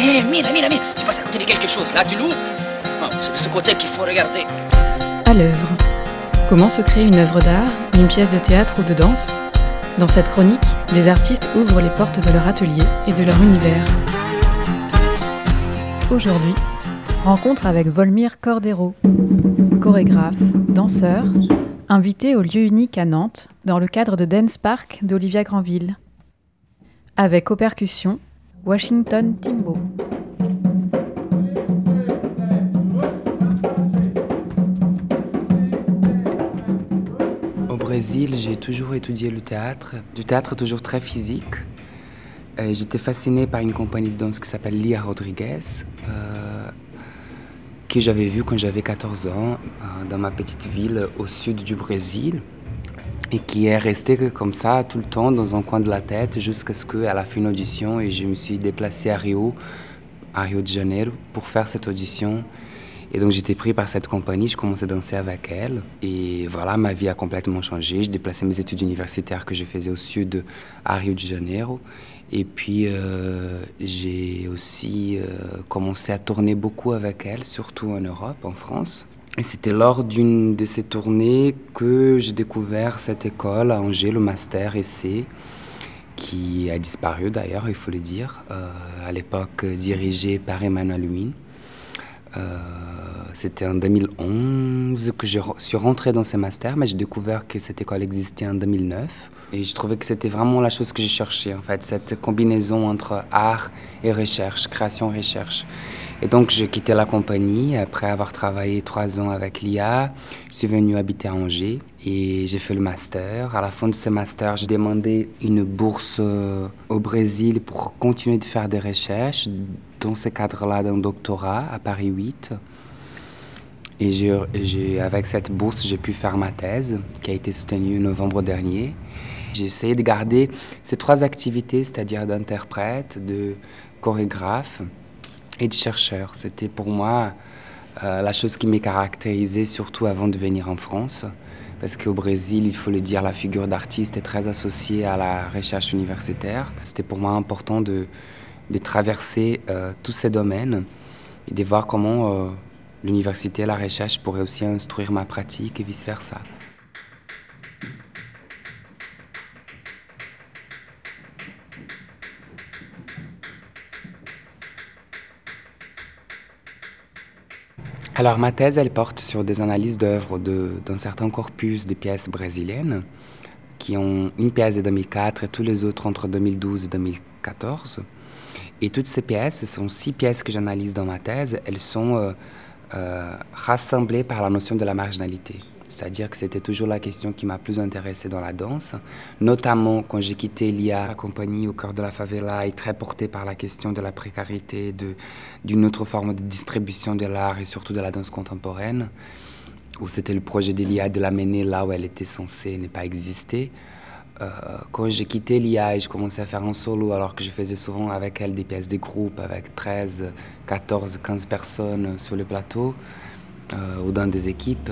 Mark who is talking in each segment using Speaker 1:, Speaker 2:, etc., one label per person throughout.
Speaker 1: Hé, Mira, tu passes à côté de quelque chose. Là, tu loues. Non, c'est de ce côté qu'il faut regarder.
Speaker 2: À l'œuvre. Comment se crée une œuvre d'art, une pièce de théâtre ou de danse ? Dans cette chronique, des artistes ouvrent les portes de leur atelier et de leur univers. Aujourd'hui, rencontre avec Volmir Cordero, chorégraphe, danseur, invité au lieu unique à Nantes dans le cadre de Dance Park d'Olivia Granville. Avec aux percussions, Washington Timbo.
Speaker 3: Au Brésil, j'ai toujours étudié le théâtre, du théâtre toujours très physique. J'étais fasciné par une compagnie de danse qui s'appelle Lia Rodrigues, que j'avais vue quand j'avais 14 ans dans ma petite ville au sud du Brésil et qui est restée comme ça tout le temps dans un coin de la tête jusqu'à ce qu'elle a fait une audition et je me suis déplacé à Rio de Janeiro pour faire cette audition. Et donc j'étais pris par cette compagnie, je commençais à danser avec elle. Et voilà, ma vie a complètement changé. Je déplaçais mes études universitaires que je faisais au sud à Rio de Janeiro. Et puis j'ai aussi commencé à tourner beaucoup avec elle, surtout en Europe, en France. Et c'était lors d'une de ces tournées que j'ai découvert cette école à Angers, le Master Essai, qui a disparu d'ailleurs, il faut le dire, à l'époque dirigée par Emmanuel Huynh. C'était en 2011 que je suis rentré dans ce master, mais j'ai découvert que cette école existait en 2009. Et je trouvais que c'était vraiment la chose que j'ai cherchée, en fait, cette combinaison entre art et recherche, création-recherche. Et donc, j'ai quitté la compagnie après avoir travaillé 3 ans avec l'IA. Je suis venu habiter à Angers et j'ai fait le master. À la fin de ce master, j'ai demandé une bourse au Brésil pour continuer de faire des recherches dans ce cadre-là d'un doctorat à Paris 8. Et avec cette bourse, j'ai pu faire ma thèse qui a été soutenue en novembre dernier. J'ai essayé de garder ces 3 activités, c'est-à-dire d'interprète, de chorégraphe et de chercheur. C'était pour moi la chose qui m'est caractérisée, surtout avant de venir en France. Parce qu'au Brésil, il faut le dire, la figure d'artiste est très associée à la recherche universitaire. C'était pour moi important de traverser tous ces domaines et de voir comment l'université et la recherche pourraient aussi instruire ma pratique et vice-versa. Alors ma thèse, elle porte sur des analyses d'œuvres d'un certain corpus de pièces brésiliennes qui ont une pièce de 2004 et tous les autres entre 2012 et 2014. Et toutes ces pièces, ce sont 6 pièces que j'analyse dans ma thèse, elles sont rassemblées par la notion de la marginalité. C'est-à-dire que c'était toujours la question qui m'a plus intéressée dans la danse, notamment quand j'ai quitté l'IA, la compagnie au cœur de la favela, est très portée par la question de la précarité, d'une autre forme de distribution de l'art et surtout de la danse contemporaine, où c'était le projet de l'IA de l'amener là où elle était censée ne pas exister. Quand j'ai quitté l'IA et je commençais à faire un solo, alors que je faisais souvent avec elle des pièces de groupe avec 13, 14, 15 personnes sur le plateau ou dans des équipes,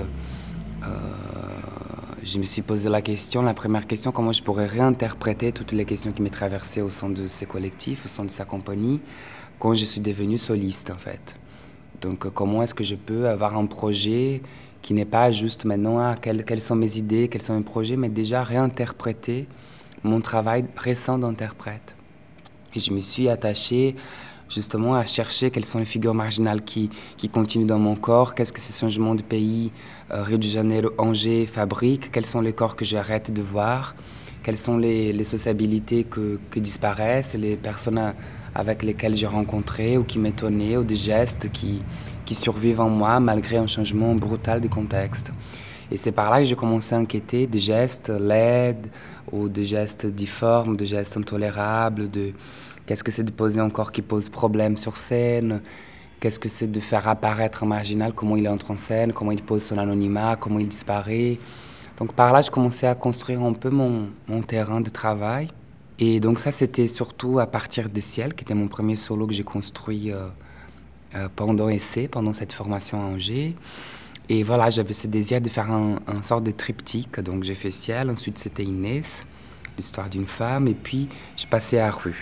Speaker 3: je me suis posé la première question, comment je pourrais réinterpréter toutes les questions qui m'ont traversées au sein de ces collectifs, au sein de sa compagnie, quand je suis devenu soliste en fait. Donc comment est-ce que je peux avoir un projet qui n'est pas juste maintenant quelles sont mes idées, quels sont mes projets, mais déjà réinterpréter mon travail récent d'interprète. Et je me suis attaché justement à chercher quelles sont les figures marginales qui continuent dans mon corps, qu'est-ce que ces changements de pays, Rio de Janeiro, Angers, fabriquent, quels sont les corps que j'arrête de voir, quelles sont les sociabilités que disparaissent, les personnes avec lesquelles j'ai rencontré ou qui m'étonnaient, ou des gestes qui survivent en moi malgré un changement brutal de contexte. Et c'est par là que j'ai commencé à inquiéter des gestes laides ou des gestes difformes, des gestes intolérables, qu'est-ce que c'est de poser un corps qui pose problème sur scène, qu'est-ce que c'est de faire apparaître un marginal, comment il entre en scène, comment il pose son anonymat, comment il disparaît. Donc par là, je commençais à construire un peu mon terrain de travail. Et donc ça, c'était surtout à partir des Ciels, qui était mon premier solo que j'ai construit pendant cette formation à Angers. Et voilà, j'avais ce désir de faire un sort de triptyque. Donc j'ai fait Ciel, ensuite c'était Inès, l'histoire d'une femme, et puis je passais à Rue.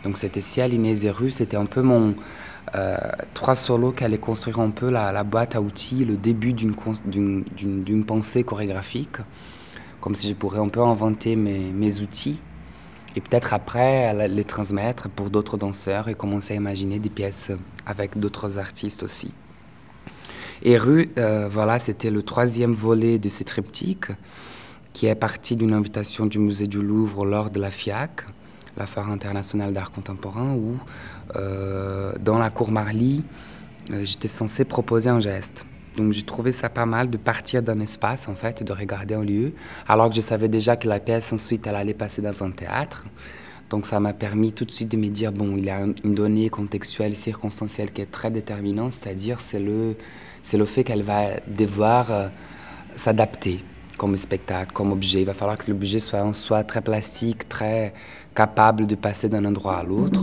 Speaker 3: Donc c'était Ciel, Inès et Rue, c'était un peu mon 3 solos qui allaient construire un peu la boîte à outils, le début d'une pensée chorégraphique, comme si je pourrais un peu inventer mes outils et peut-être après les transmettre pour d'autres danseurs et commencer à imaginer des pièces avec d'autres artistes aussi. Et Rue, voilà, c'était le 3e volet de ce triptyque qui est parti d'une invitation du Musée du Louvre lors de la FIAC, la Foire internationale d'art contemporain, où dans la cour Marly, j'étais censé proposer un geste. Donc j'ai trouvé ça pas mal de partir d'un espace en fait, de regarder un lieu, alors que je savais déjà que la pièce ensuite elle allait passer dans un théâtre. Donc ça m'a permis tout de suite de me dire, bon, il y a une donnée contextuelle, circonstancielle qui est très déterminante, c'est-à-dire c'est le fait qu'elle va devoir s'adapter comme spectacle, comme objet. Il va falloir que l'objet soit en soi très plastique, très capable de passer d'un endroit à l'autre.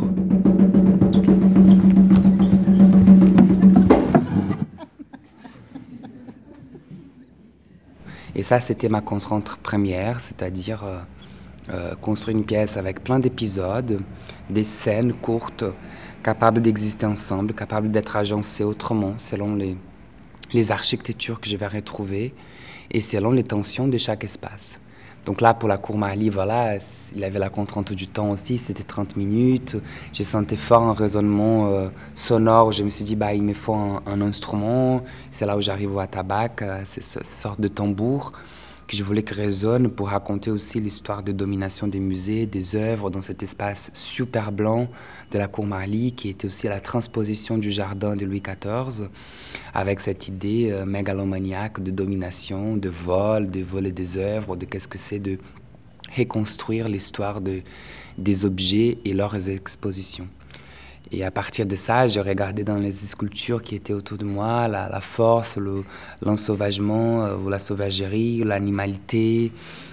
Speaker 3: Et ça, c'était ma contrainte première, c'est-à-dire construire une pièce avec plein d'épisodes, des scènes courtes, capables d'exister ensemble, capables d'être agencées autrement, selon les architectures que je vais retrouver et selon les tensions de chaque espace. Donc là, pour la cour Marly, voilà, il avait la contrainte du temps aussi, c'était 30 minutes. Je sentais fort un raisonnement sonore. Je me suis dit, bah, il me faut un instrument. C'est là où j'arrive au atabac, cette sorte de tambour que je voulais que résonne pour raconter aussi l'histoire de domination des musées, des œuvres dans cet espace super blanc de la cour Marly, qui était aussi la transposition du jardin de Louis XIV, avec cette idée mégalomaniaque de domination, de voler des œuvres, de qu'est-ce que c'est de reconstruire l'histoire des objets et leurs expositions. Et à partir de ça, j'ai regardé dans les sculptures qui étaient autour de moi la force, l'ensauvagement ou la sauvagerie, l'animalité,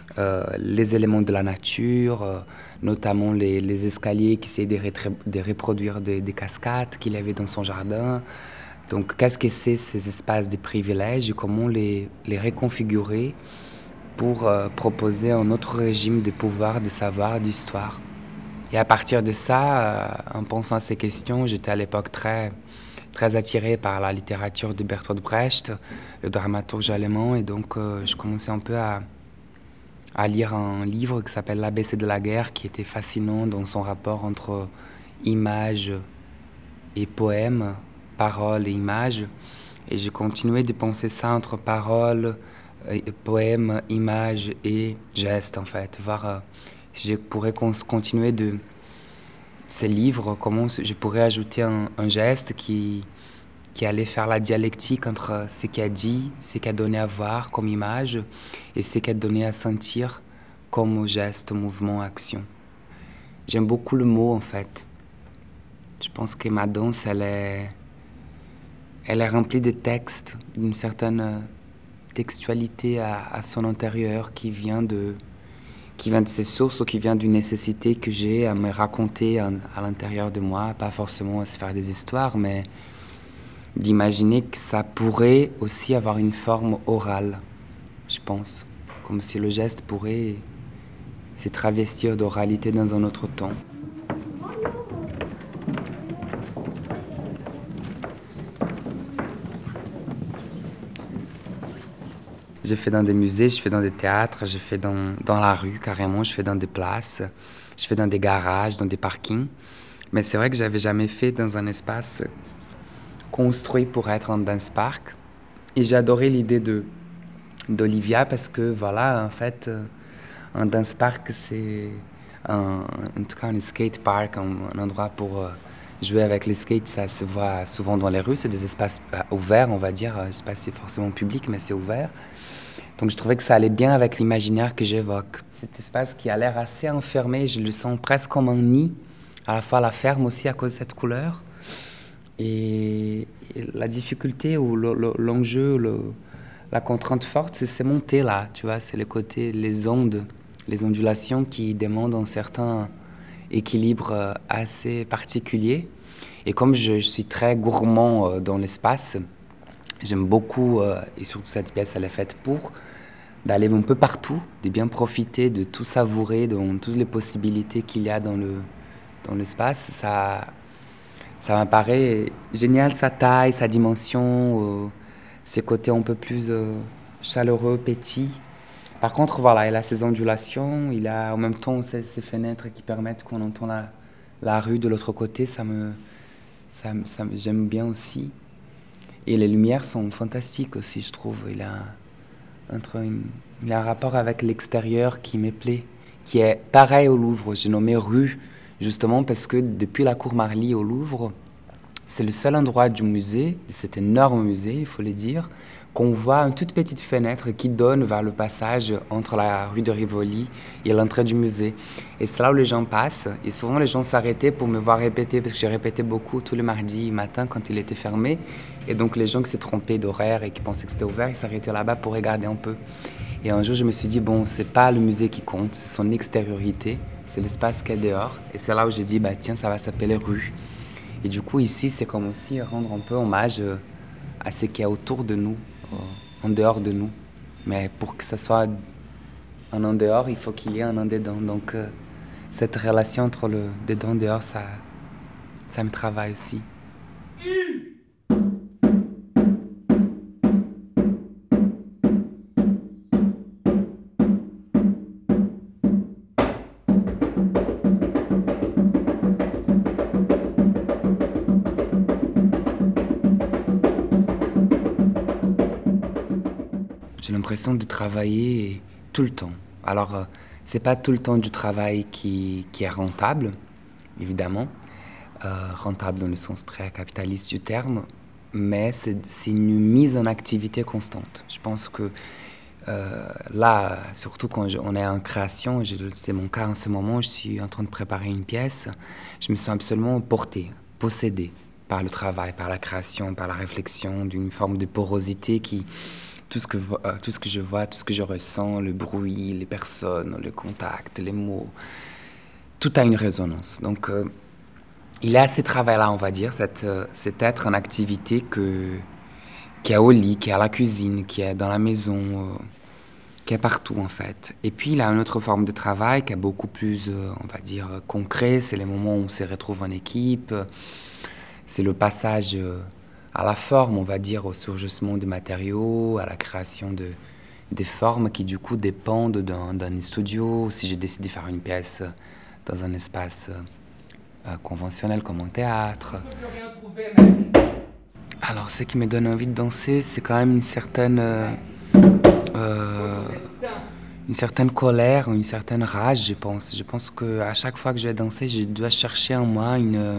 Speaker 3: les éléments de la nature, notamment les escaliers qui essayaient de reproduire des cascades qu'il avait dans son jardin. Donc, qu'est-ce que c'est ces espaces de privilèges et comment les reconfigurer pour proposer un autre régime de pouvoir, de savoir, d'histoire. Et à partir de ça, en pensant à ces questions, j'étais à l'époque très attiré par la littérature de Bertolt Brecht, le dramaturge allemand, et donc je commençais un peu à lire un livre qui s'appelle L'ABC de la guerre, qui était fascinant dans son rapport entre images et poèmes, paroles et images. Et j'ai continué de penser ça entre paroles, poèmes, images et gestes, en fait, voir si je pourrais continuer de ces livres, comment je pourrais ajouter un geste qui allait faire la dialectique entre ce qu'il a dit, ce qu'il a donné à voir comme image et ce qu'il a donné à sentir comme geste, mouvement, action. J'aime beaucoup le mot en fait. Je pense que ma danse, elle est remplie de textes, d'une certaine textualité à son intérieur qui vient de ses sources ou qui vient d'une nécessité que j'ai à me raconter à l'intérieur de moi, pas forcément à se faire des histoires, mais d'imaginer que ça pourrait aussi avoir une forme orale, je pense, comme si le geste pourrait se travestir d'oralité dans un autre temps. J'ai fait dans des musées, je fais dans des théâtres, je fais dans la rue carrément, je fais dans des places, je fais dans des garages, dans des parkings. Mais c'est vrai que j'avais jamais fait dans un espace construit pour être un dance park. Et j'ai adoré l'idée d'Olivia parce que voilà, en fait, un dance park c'est en tout cas un skate park, un endroit pour jouer avec les skates. Ça se voit souvent dans les rues, c'est des espaces ouverts, on va dire. Je ne sais pas si c'est forcément public, mais c'est ouvert. Donc je trouvais que ça allait bien avec l'imaginaire que j'évoque. Cet espace qui a l'air assez enfermé, je le sens presque comme un nid, à la fois la ferme aussi à cause de cette couleur. Et la difficulté ou l'enjeu, la contrainte forte, c'est monter là, tu vois, c'est le côté, les ondes, les ondulations qui demandent un certain équilibre assez particulier. Et comme je suis très gourmand dans l'espace, j'aime beaucoup, et surtout cette pièce, elle est faite pour, d'aller un peu partout, de bien profiter, de tout savourer, dans toutes les possibilités qu'il y a dans dans l'espace, ça m'apparaît génial, sa taille, sa dimension, ses côtés un peu plus chaleureux, petits. Par contre, voilà, il a ses ondulations, il a en même temps ces fenêtres qui permettent qu'on entend la rue de l'autre côté, j'aime bien aussi. Et les lumières sont fantastiques aussi, je trouve. Il a un rapport avec l'extérieur qui me plaît, qui est pareil au Louvre. J'ai nommé rue, justement parce que depuis la cour Marly au Louvre, c'est le seul endroit du musée, cet énorme musée, il faut le dire, qu'on voit une toute petite fenêtre qui donne vers le passage entre la rue de Rivoli et l'entrée du musée. Et c'est là où les gens passent. Et souvent, les gens s'arrêtaient pour me voir répéter, parce que j'ai répété beaucoup tous les mardis matin quand il était fermé. Et donc, les gens qui se trompaient d'horaire et qui pensaient que c'était ouvert, ils s'arrêtaient là-bas pour regarder un peu. Et un jour, je me suis dit, bon, c'est pas le musée qui compte, c'est son extériorité, c'est l'espace qu'il y a dehors. Et c'est là où j'ai dit, bah tiens, ça va s'appeler rue. Et du coup, ici, c'est comme aussi rendre un peu hommage à ce qu'il y a autour de nous, en dehors de nous. Mais pour que ça soit un en dehors, il faut qu'il y ait un en dedans. Donc, cette relation entre le dedans et dehors, ça me travaille aussi. J'ai l'impression de travailler tout le temps. Alors, c'est pas tout le temps du travail qui est rentable, évidemment, rentable dans le sens très capitaliste du terme, mais c'est une mise en activité constante. Je pense que là, surtout quand on est en création, c'est mon cas en ce moment, je suis en train de préparer une pièce, je me sens absolument porté, possédé par le travail, par la création, par la réflexion, d'une forme de porosité qui... Tout ce que je vois, tout ce que je ressens, le bruit, les personnes, le contact, les mots, tout a une résonance. Donc, il y a ce travail-là, on va dire, cet être en activité qui est au lit, qui est à la cuisine, qui est dans la maison, qui est partout, en fait. Et puis, il y a une autre forme de travail qui est beaucoup plus, on va dire, concret. C'est les moments où on se retrouve en équipe. C'est le passage... à la forme, on va dire, au surgissement de matériaux, à la création des formes qui, du coup, dépendent d'un studio. Si je décide de faire une pièce dans un espace conventionnel comme un théâtre. Alors, ce qui me donne envie de danser, c'est quand même une certaine colère, une certaine rage, je pense. Je pense qu'à chaque fois que je vais danser, je dois chercher en moi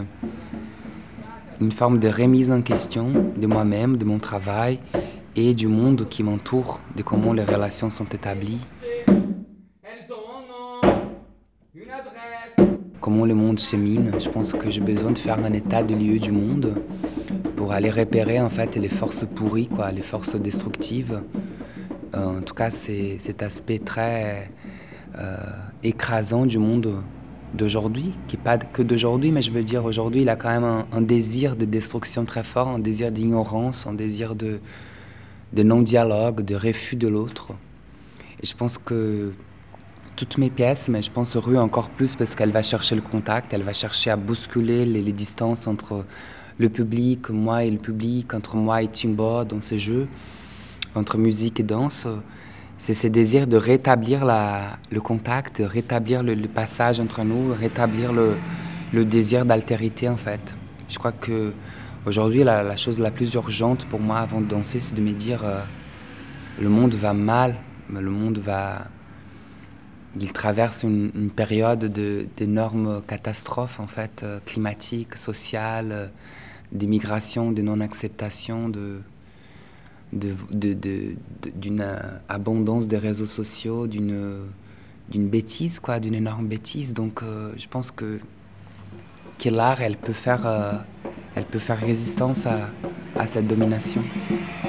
Speaker 3: une forme de remise en question de moi-même, de mon travail et du monde qui m'entoure, de comment les relations sont établies. Elles ont un nom, une adresse. Comment le monde chemine. Je pense que j'ai besoin de faire un état de lieu du monde pour aller repérer en fait les forces pourries, les forces destructives. En tout cas, c'est cet aspect très écrasant du monde d'aujourd'hui, qui n'est pas que d'aujourd'hui, mais je veux dire aujourd'hui, il a quand même un désir de destruction très fort, un désir d'ignorance, un désir de non-dialogue, de refus de l'autre. Et je pense que toutes mes pièces, mais je pense Rue encore plus parce qu'elle va chercher le contact, elle va chercher à bousculer les distances entre le public, moi et le public, entre moi et Timbo dans ces jeux, entre musique et danse. C'est ce désir de rétablir le contact, rétablir le passage entre nous, rétablir le désir d'altérité, en fait. Je crois qu'aujourd'hui, la chose la plus urgente pour moi avant de danser, c'est de me dire le monde va mal, le monde va... Il traverse une période d'énormes catastrophes, en fait, climatiques, sociales, d'immigration, de non-acceptation, d'une abondance des réseaux sociaux, d'une bêtise, d'une énorme bêtise. Donc, je pense que l'art, elle peut faire résistance à cette domination.